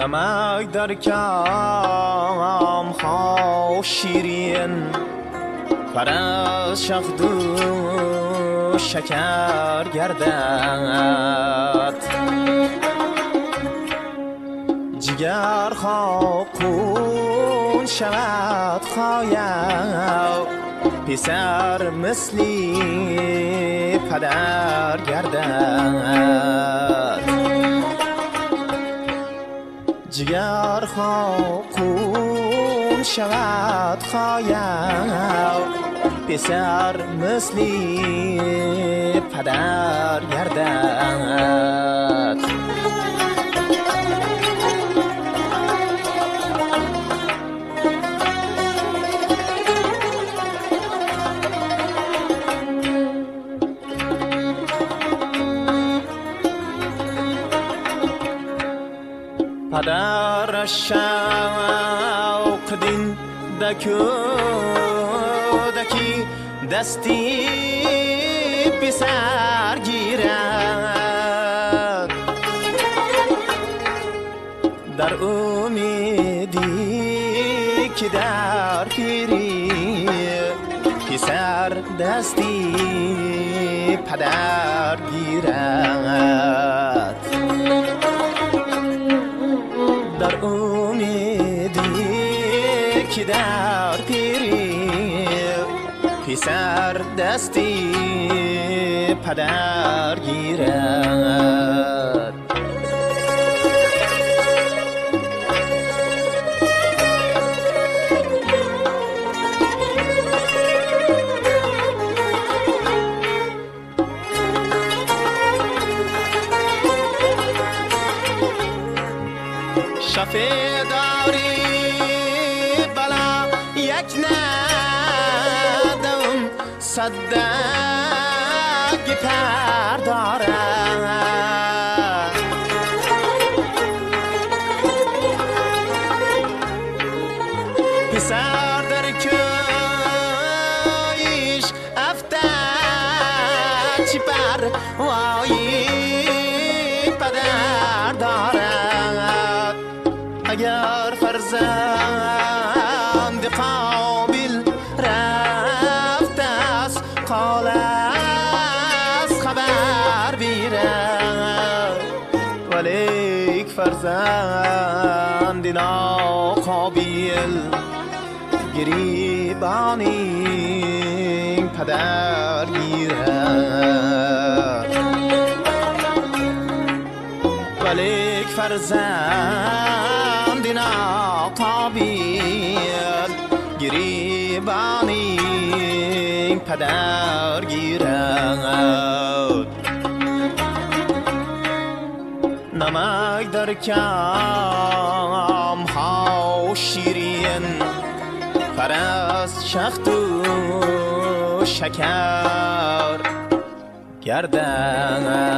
نمک در کام ها شیرین، فرس شخد و شکر گردد. جگر خون شود خوایم، پسر مثلی پدر گردد. جگر خون شود خوایم، پسر مثلی پدر گردد. پدر شوق دین دکی دستی پسر گیرد، در امیدی که در پیری پسر دستی پدر گیرد. در امیدی که در پیری پسر دستی پدر گیرد. شفه داری بلا یک ندم، صدق پر دارد. پسر در کیش افتاد چی پر وایی پدر دارد. اگر فرزند قابل رفت است، قال از خبر بیرد. ولیک فرزند ناقابل گریبانی پدر گیرد. ولیک فرزند ناقابل گریبانی پدر گیرد. نمک در کام ها شیرین، فرس شخد و شکر گردد.